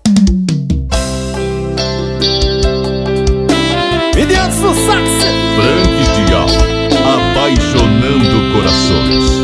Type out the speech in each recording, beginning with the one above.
Mediante do sax, Frank Dial, apaixonando corações.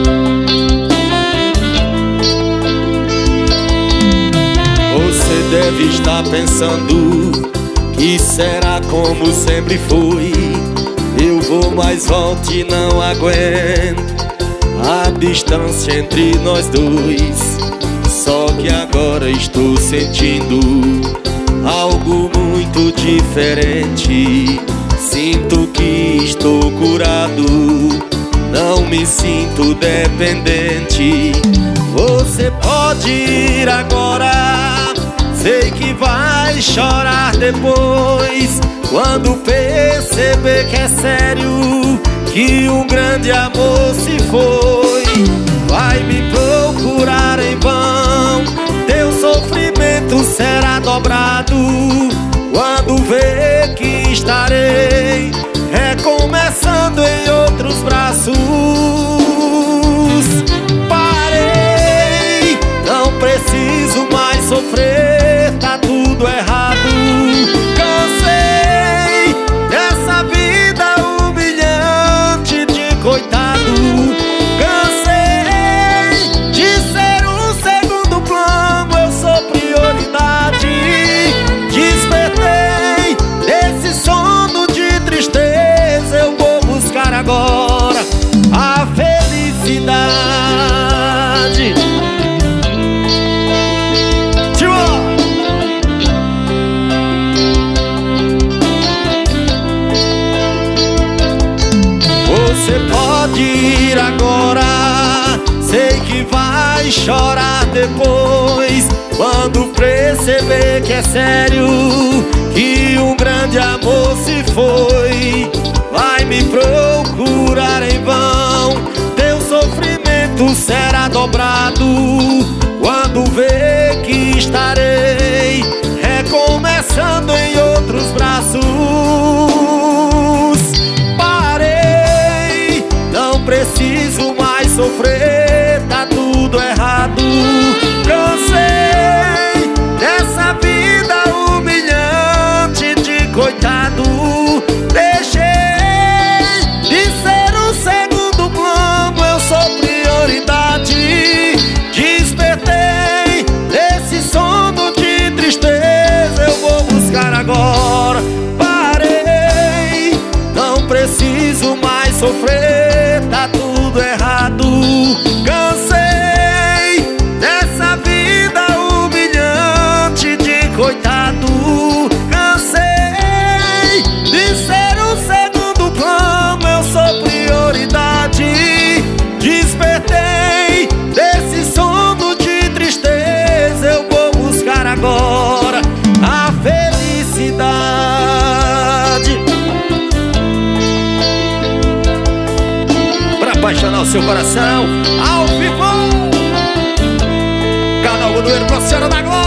você deve estar pensando que será como sempre foi. Eu vou, mas volto e não aguento a distância entre nós dois. Só que agora estou sentindo algo muito diferente. Sinto que estou curado, não me sinto dependente. Você pode ir agora, sei que vai chorar depois, quando perceber que é sério, que um grande amor se foi. Vai me procurar em vão, teu sofrimento será dobrado, quando ver que estarei recomeçando em outros braços. Parei, não preciso mais sofrer, tá tudo errado. Cansei dessa vida humilhante de coitado. Cansei de ser um segundo plano, eu sou prioridade. Despertei desse sono de tristeza, eu vou buscar agora a felicidade. Você pode ir agora, sei que vai chorar depois, quando perceber que é sério, que um grande amor se foi. Vai me procurar em vão, teu sofrimento será dobrado, quando ver que estarei recomeçando em outros braços. Parei, não preciso mais sofrer, tá tudo errado. Cansei dessa vida humilhante de coitado. Deixei de ser um segundo plano, eu sou prioridade. Despertei desse sono de tristeza, eu vou buscar agora. Parei, não preciso mais sofrer, tá tudo errado. Cansei dessa vida humilhante de coitado. Cansei de ser um segundo plano, eu sou prioridade. Despertei desse sono de tristeza, eu vou buscar agora a felicidade. Pra apaixonar o seu coração, ao vivo, canal Godoeiro Profissional da Glória.